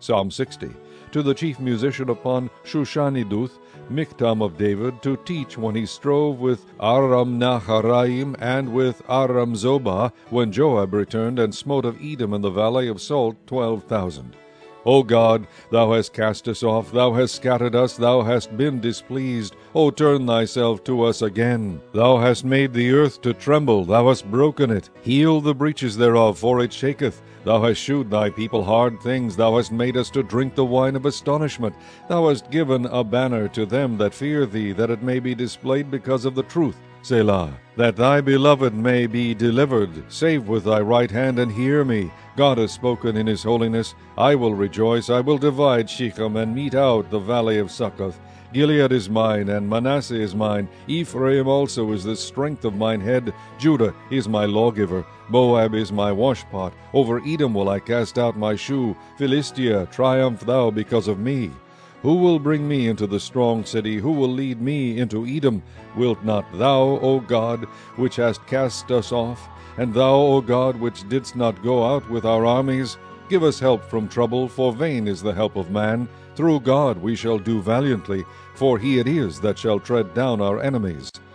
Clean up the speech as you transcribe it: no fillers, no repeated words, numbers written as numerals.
Psalm 60. To the chief musician upon Shushaniduth, Miktam of David, to teach when he strove with Aram-Naharaim and with Aram-Zobah, when Joab returned and smote of Edom in the valley of Salt 12,000. O God, thou hast cast us off, thou hast scattered us, thou hast been displeased. O turn thyself to us again. Thou hast made the earth to tremble, thou hast broken it. Heal the breaches thereof, for it shaketh. Thou hast shewed thy people hard things, thou hast made us to drink the wine of astonishment. Thou hast given a banner to them that fear thee, that it may be displayed because of the truth. Selah. That thy beloved may be delivered. Save with thy right hand, and hear me. God has spoken in his holiness. I will rejoice. I will divide Shechem, and mete out the valley of Succoth. Gilead is mine, and Manasseh is mine. Ephraim also is the strength of mine head. Judah is my lawgiver. Moab is my washpot. Over Edom will I cast out my shoe. Philistia, triumph thou because of me. Who will bring me into the strong city? Who will lead me into Edom? Wilt not thou, O God, which hast cast us off? And thou, O God, which didst not go out with our armies? Give us help from trouble, for vain is the help of man. Through God we shall do valiantly, for he it is that shall tread down our enemies.